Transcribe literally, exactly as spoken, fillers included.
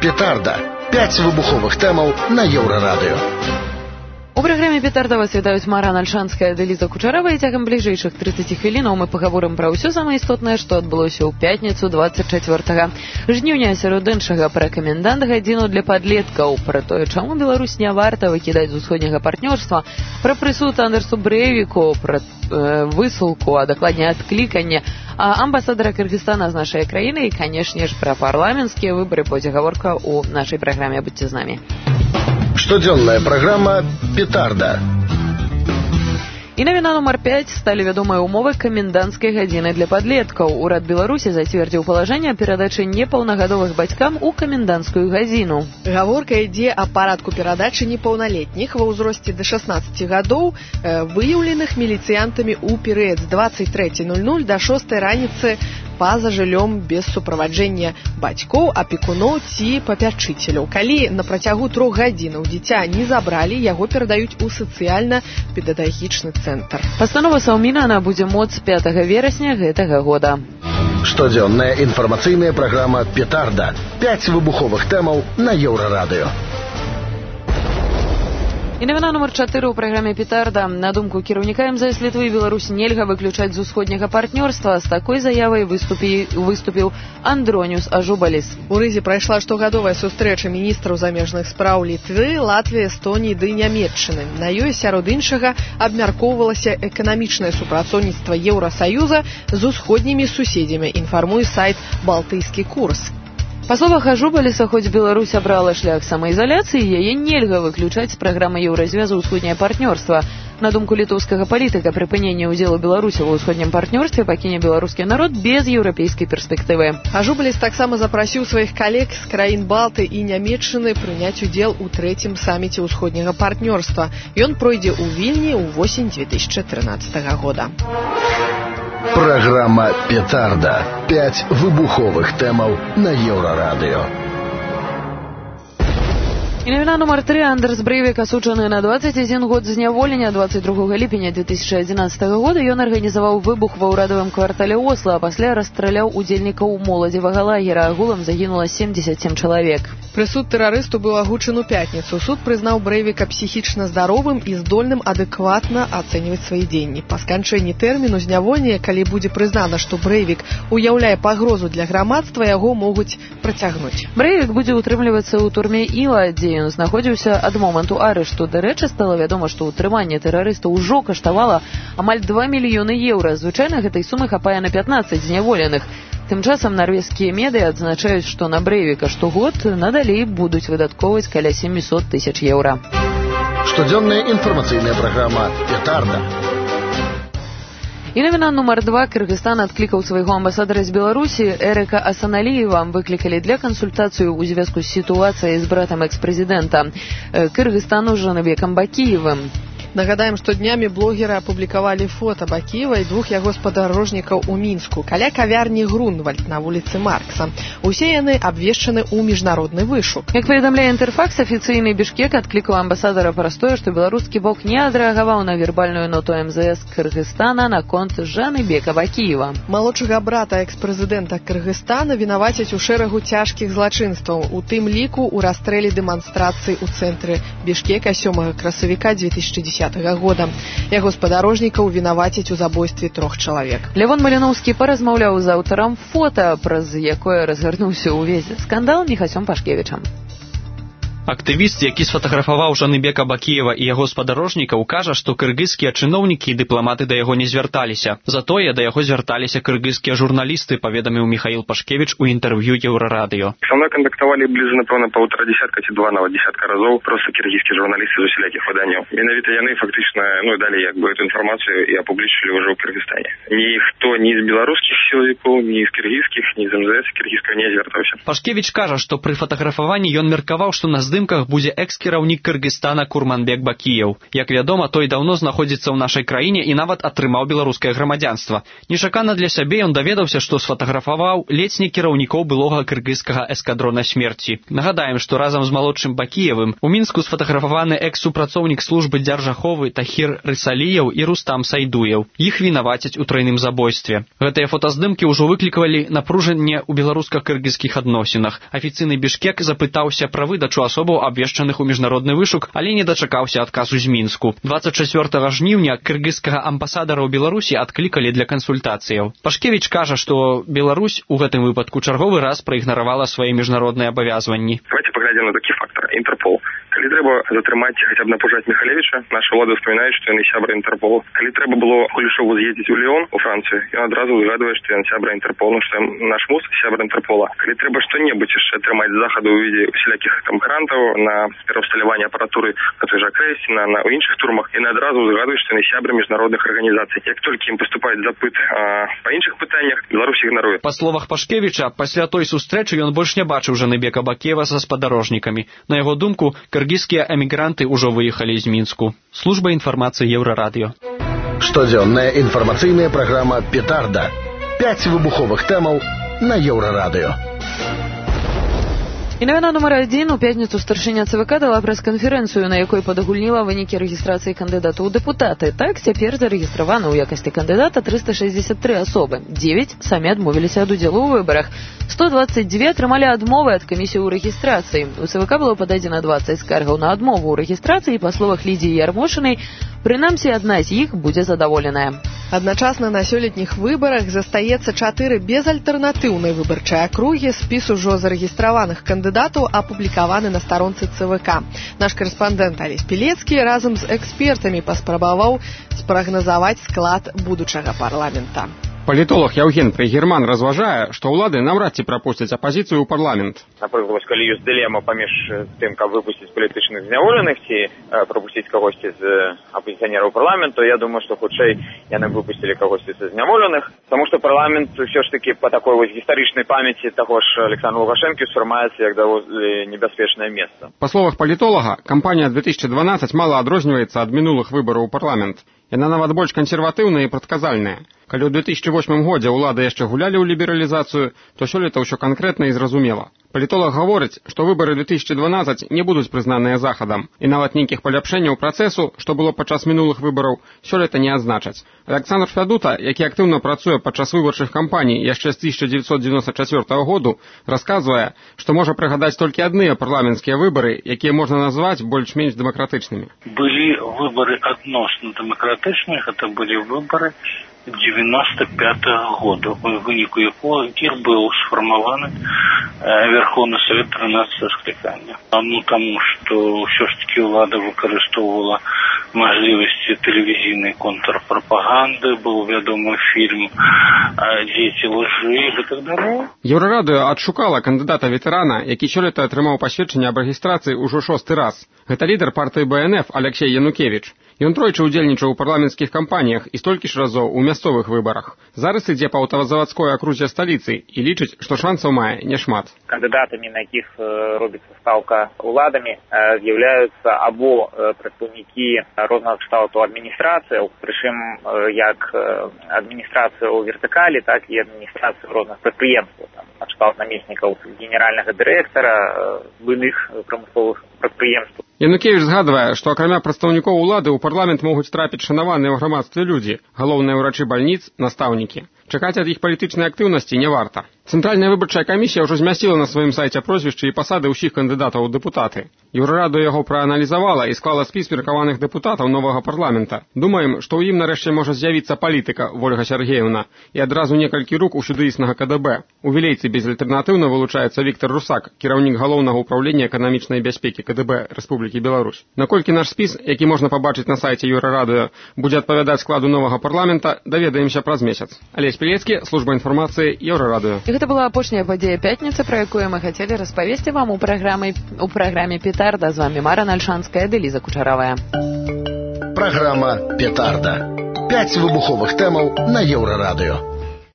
«Петарда». Пять выбуховых тэмаў на Еўрарадыё. У праграме «Петарда» вас вітаюць Марана Альшанская ды Ліза Кучарава, і цягам бліжэйшых трыццаці хвілінаў мы пагаворым пра ўсё самае істотнае, што адбылося ў пятніцу двадцать чацвёртага жніўня, сярод іншага пра камендант гадзіну для падлеткаў, пра тое, чаму Беларусь не варта выкідаць з усходняга партнёрства, пра прысуд Андерсу Брэйвіку, пра э, высылку, а дакладней адкліканне амбасадара Кыргызстана з нашай краіны і, канешне ж, пра парламенцкія выбары. Будзе гаворка ў нашай праграме. Будьце з намі. Штодзённая праграма «Петарда». І навіна нумар пяць сталі вядомыя ўмовы каменданцкай гадзіны для падлеткаў. Урад Беларусі зацвердзіў палажэнне о перадачы непаўнагадовых бацькам у каменданцкую гадзіну. Гаворка ідзе о парадку перадачы непаўналетніх ва ўзросце да шаснаццаці гадоў, э, выяўленых міліцыянтамі ў перыяд з двадцать трэцяй ноль ноль да шостай раніцы па-за жыллём без суправаджэння бацькоў, апекуноў ці папячыцеляў. Калі на працягу трох гадзінаў дзіця не забралі, яго перадаюць у сацыяльна-педагагічны цэнтр. Пастанова Саўміна набудзе моц пятага верасня гэтага года. Штодзённая інфармацыйная праграма «Петарда». Пять выбуховых тэмаў на Еўрарадыё. І навіна нумар чатыры ў праграме «Петарда». На думку кіраўніка эм зэ эс Літвы, Беларусь нельга выключаць з усходняга партнёрства. З такой заявай выступі... выступіў Андроніус Ажубаліс. У Рызе прайшла штогадовая сустрэча міністраў замежных спраў Літвы, Латвіі, Эстоніі ды Нямецчыны. На ёй, сярод іншага, абмяркоўвалася эканамічнае супрацоўніцтва Еўрасаюза з усходнімі суседзямі, інфармуе сайт «Балтыйскі курс». Па словах Ажубаліса, хоць Беларусь абрала шлях самаізаляцыі, яе нельга выключаць з праграмы Еўразвязу ўсходняе партнёрства. На думку літоўскага палітыка, прыпыненне ўдзелу Беларусі ва ўсходнім партнёрстве пакіне беларускі народ без еўрапейскай перспектывы. Ажубаліс таксама запрасіў сваіх калег з краін Балты і Нямецчыны прыняць удзел у трэцім саміце ўсходняга партнёрства. Ён пройдзе ў Вільні ў восень две тысячи тринадцатого года. Программа «Петарда». Пять выбуховых тэмаў на Еўрарадыё. І навіна нумар тры. Андерс Брэйвік асуджаны на двадцать адзін год зняволення. двадцать другога ліпеня две тысячи одиннадцатого года ён арганізаваў выбух ва ўрадавым квартале Осла, а пасля расстраляў удзельнікаў моладзевага лагера. Агулам загінула семьдесят семь чалавек. Прысуд тэрарысту быў агучаны ў пятніцу. Суд прызнаў Брэйвіка псіхічна здаровым і здольным адэкватна ацэньваць свае дзеянні. Па сканчэнні тэрміну зняволення, калі будзе прызнана, што Брэйвік уяўляе пагрозу для грамадства, яго могуць працягнуць. Брэйвік будзе ўтрымлівацца ў турме Іла, дзе ён знаходзіўся ад моманту арышту. Дарэчы, стала вядома, што ўтрыманне тэрарыста ўжо каштавала амаль два мільёны еўра. Звычайна гэтай сумы хапае на пятнаццаць зняволеных. Тым часам нарвежскія медыа адзначаюць, што на Брэйвіка штогод надалей будуць выдаткоўваць каля семьсот тысяч еўра. Штодзённая інфармацыйная праграма «Петарда». І навіна нумар два. Кыргызстан адклікаў свайго амбасадара з Беларусі Эрыка Асаналіева. Выклікалі для кансультацыі ў звязку з сітуацыяй з братам экс-прэзідэнта Кыргызстану Жаныбекам Бакіевым. Нагадаем, што днямі блогеры апублікавалі фота Бакіева і двух яго спадарожнікаў у Мінску, каля кавярні Грунвальд на вуліцы Маркса. Усе яны абвешчаны ў міжнародны вышук. Як паведамляе Інтэрфакс, афіцыйны Бішкек адклікаў амбасадара праз тое, што беларускі бок не адрэагаваў на вербальную ноту эм зэ эс Кыргызстана наконт Жаныбека Бакіева. Малодшага брата экс-прэзідэнта Кыргызстана вінавацяць у шэрагу цяжкіх злачынстваў, у тым ліку ў расстрэле дэманстрацыі ў цэнтры Бішкека сёмага красавіка две тысячи десятого года. Яго спадарожнікаў вінавацяць у забойстве трох чалавек. Лявон Маліноўскі паразмаўляў з аўтарам фота, праз якое разгарнуўся ўвесь скандал, Міхасём Пашкевічам. Актывіст, які сфотаграфаваў Жаныбека Бакіева і яго спадарожнікаў, кажа, што кыргызскія чыноўнікі і дыпламаты да яго не звярталіся. Затое да яго звярталіся кыргызскія журналісты, паведаміў Міхаіл Пашкевіч у інтэрв'ю Еўрарадыё. Со мной контактавалі бліжа, напэўна, паўтара дзесятка ці два нават дзесятка разоў проста кіргізскія журналісты з усялякіх выданняў. Менавіта яны фактычна, ну, далі як бы эту інфармацыю і апублічылі ўжо ў Кыргызстане. Ніхто ні з беларускіх сілавікоў, ні з кіргізскіх, ні з эм зэ эс кіргізскага не звяртаўся. Пашкевіч кажа, што пры фатаграфаванні ён меркаваў, што на фотаздымках будзе экс-кіраўнік Кыргызстана Курманбек Бакіеў. Як вядома, той даўно знаходзіцца ў нашай краіне і нават атрымаў беларускае грамадзянства. Нечакана для сябе ён даведаўся, што сфотаграфаваў ледзь не кіраўнікоў былога кыргызскага эскадрона смерці. Нагадаем, што разам з малодшым Бакіевым у Мінску сфотаграфаваны экс-супрацоўнік службы дзяржаховы Тахір Рысаліеў і Рустам Сайдуеў. Іх вінавацяць у тройным забойстве. Гэтыя фотаздымкі ўжо выклікавалі напружанне ў беларуска-кыргызскіх адносінах. Афіцыйны Бішкек запытаўся пра выдачу асобаў, абвешчаных у міжнародны вышук, але не дачакаўся адказу з Мінску. дваццаць чацвёртага жніўня кыргызскага амбасадара ў Беларусі адклікалі для кансультацыяў. Пашкевіч кажа, што Беларусь у гэтым выпадку чарговы раз праігнаравала свае міжнародныя абавязванні. Давайте поглядим на такі фактор. Інтерпол. Калі трэба затрымаць, хаця б напужаць Михалевіча, наша ўлада ўспамінаюць, што ён і сябра Інтерполу. Калі трэба было Кулішову з'ездзіць у Леон, у Францыю, ён адразу згадвае, што ён сябра Інтерполу, што наш муз сябра Інтерпола. Калі трэба што-небудзь яшчэ атрымаць з захаду ў відзе усялякіх там грантаў на пераўсталяванне апаратуры на той жа Крэсці, на, на у іншых турмах, яны адразу згадваюць, што яны сябры міжнародных арганізацый. Як толькі ім паступаюць запыт а, па іншых пытаннях, Беларусь ігнаруе. Па словах Пашкевіча, пасля той сустрэчы ён больш не бачыў Жаныбека Бакіева са спадарожнікамі. На яго думку, кыргызскія эмігранты ўжо выехалі з Мінску. Служба інфармацыі Еўрарадыё. Штодзённая інфармацыйная праграма «Петарда». Пяць выбуховых тэмаў на Еўрарадыё. І навіна нумар адзін. У пятніцу старшыня ЦВК дала прэс-канферэнцыю, на якой падагульніла вынікі рэгістрацыі кандыдата ў дэпутаты. Так, цяпер зарэгістраваны ў якасці кандыдата трыста шэсцьдзесят тры асобы. дзевяць самі адмовіліся ад удзелу ў выбарах. сто дваццаць дзве атрымалі адмовы ад камісіі ў рэгістрацыі. У ЦВК было пададзена дваццаць скаргаў на адмову ў рэгістрацыі, па словах Лідзіі Ярмошынай, прынамсі адна з іх будзе задаволеная. Адначасна на сёлетніх выбарах застаецца чатыры безальтэрнатыўныя выбарчыя акругі. Спіс ужо зарэгістраваных кандыдатаў апублікаваны на старонцы ЦВК. Наш карэспандэнт Алесь Пілецкі разам з экспертамі паспрабаваў спрагназаваць склад будучага парламента. Палітолог Яўген Прыгерман разважае, што ўлады наўрад ці прапусцяць апазіцыю ў парламент. Напрыклад, калі ёсць дылема паміж тым, каб выпусціць палітычных зняволеных ці прапусціць кагосьці з апазіцыянераў парламенту, я думаю, што хутчэй яны выпусцілі кагосьці з зняволеных, таму што парламент ўсё ж такі па такой вось гістарычнай памяці таго ж Александра Лукашэнкі ўспрымаецца як даволі небяспечнае месца. Па словах палітолага, кампанія две тысячи дванадцать мала адрозніваецца ад мінулых выбараў у парламент. Яна нават больш кансерватыўная і прадказальная. Калі ў две тысячи восьмым годзе ўлады яшчэ гулялі ў лібералізацыю, то сёлета ўсё канкрэтна і зразумела. Палітолог гаворыць, што выбары две тысячи дванадцать не будуць прызнаныя захадам, і нават нейкіх паляпшэнняў працэсу, што было падчас мінулых выбараў, сёлета не адзначаць. Александр Фядута, які актыўна працуе падчас выбарчых кампаній яшчэ з тысяча дзевяцьсот дзевяносто чацвёртага году, расказвае, што можа прыгадаць толькі адныя парламенцкія выбары, якія можна назваць больш-менш дэмакратычнымі. Былі выбары адносна дэмакратычныя, гэта былі выбары девяносто пятого года, в выніку якіх быў сфармаваны Верховны Совет тринадцатого скликання. Ну, тому, што ўсё ж таки ўлада выкарыстоўвала мажлівасці тэлевізійнай контрпрапаганды, быў вядомы фільм «Дзеці лжы» і так далее. Еўрарадыё адшукала кандыдата-ветэрана, які сёлета атрымаў пасведчанне аб рэгістрацыі ўжо шосты раз. Гэта лідар партыі Бэ Эн Эф Алексей Янукевіч. Ён тройчы ўдзельнічаў у парламенцкіх кампаніях і столькі ж разоў у мясцовых выбарах. Зараз ідзе па аўтавазавадской акрузе сталіцы і лічыць, што шансаў мае няшмат. Кандыдатамі, на якіх робіцца стаўка ўладамі, з'яўляюцца або прадстаўнікі рознага кшталту адміністрацыяў, прычым як адміністрацыя ў вертыкалі, так і адміністрацыя розных прадпрыемстваў, там, на кшталт намеснікаў генеральнага дырэктара, буйных прамысловых прадпрыемстваў. Янукевіч згадвае, што акрамя прадстаўнікоў улады ў парламент могуць трапіць шанаваныя ў грамадстве людзі, галоўныя ўрачы бальніц, настаўнікі. Чакаць ад іх палітычнай актыўнасці не варта. Цэнтральная выбарчая камісія ўжо змясціла на сваім сайце прозвішчы і пасады ўсіх кандыдатаў у дэпутаты. Еўрарадыё яго прааналізавала і склала спіс меркаваных дэпутатаў новага парламента. Думаем, што ў ім нарэшце можа з'явіцца палітыка Вольга Сяргеевна і адразу некалькі рук у сюдыіснага Ка Дэ Бэ. У вілейцы безальтэрнатыўна вылучаецца Віктор Русак, кіраўнік галоўнага ўпраўлення эканамічнай бяспекі Ка Дэ Бэ Рэспублікі Беларусь. Наколькі наш спіс, які можна пабачыць на сайце Еўрарадыё, будзе адпавядаць складу новага парламента, даведаемся праз месяц. Алесь Пілецкі, служба інфармацыі Еўрарадыё. І гэта была апошняя падзея пятніцы, пра якую мы хацелі распавесці вам у праграме у праграме Петарда. З вами Мара Нальшанская, Дэліза Кучаравая. Праграма Петарда. Пяць выбуховых тэмаў на Еўрарадыё.